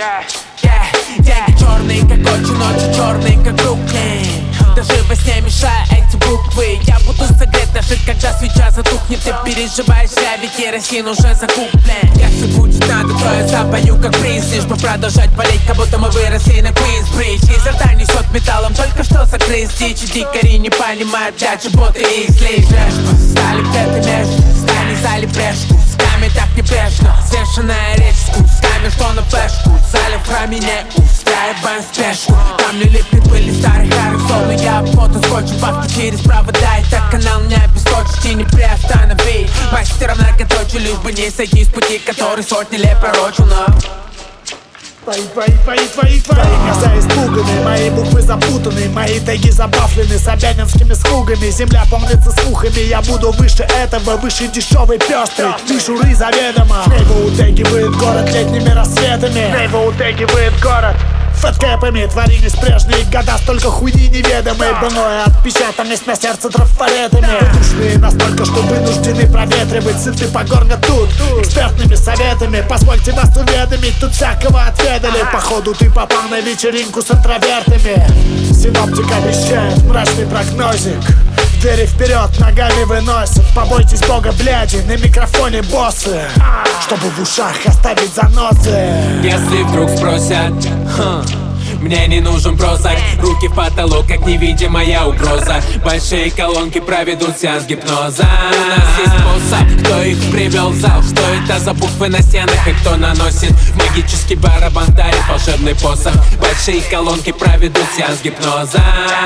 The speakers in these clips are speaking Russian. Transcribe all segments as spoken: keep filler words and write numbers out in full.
Деньги черные, как очи, ночи черные, как Бруклин. Даже во сне мешая эти буквы. Я буду согрет, даже когда свеча затухнет. Ты переживаешь, я ведь керосин уже закуплен. Если будет надо, то я запою как приз. Лишь бы продолжать болеть, как будто мы выросли на Квинсбридж. Изо рта несет металлом, только что закрылись дичи. Дикари не понимают, для чего ты их слишь. Стали где-то между, стали зали брешь. Кусками так небрежно, свешенная речь с кусками, что на флешку. Залив про меня, устраиваем спешку. Камни липнет пыли старых аэросол, но я обмотан скотчем, бабки через провода. И так канал не обесточить и не приостанови. Мастером многоточие, лишь бы не сойти с пути, который сотни лет пророчил, но Твои, твои, твои, твои, твои глаза испуганы, мои буквы запутаны, мои теги забафлены собянинскими слугами. Земля полнится слухами, я буду выше этого, выше дешевый пестрый. Мишуры заведомо, Нейва утягивает город летними рассветами. Нейва утягивает город фэткэпами. Творились прежние года, столько хуйни неведомой. Бной отпечатанность на сердце трафаретами. Душные настолько, что вынуждены проветривать сыты по горно тут экспертными советами. Позвольте вас уведомить, тут всякого отведали. Походу ты попал на вечеринку с интровертами. Синоптик обещает мрачный прогнозик. Двери вперед ногами выносят. Побойтесь бога, бляди, на микрофоне боссы, чтобы в ушах оставить занозы. Если вдруг спросят, ха, мне не нужен прозак. Руки в потолок, как невидимая угроза. Большие колонки проведут сеанс гипноза. У нас есть способ, кто их привел в зал. Что это за буквы на стенах и кто наносит магический барабан, дарит волшебный посох. Большие колонки проведут сеанс гипноза.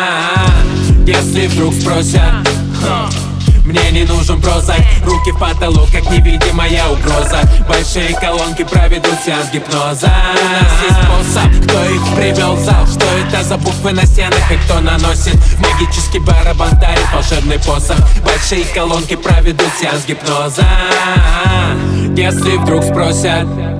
Если вдруг спросят, ха, мне не нужен прозак. Руки в потолок, как невидимая угроза. Большие колонки проведут сеанс гипноза. У нас есть способ, кто их привел в зал. Что это за буквы на стенах и кто наносит магический барабан, дарит волшебный посох. Большие колонки проведут сеанс гипноза. Если вдруг спросят,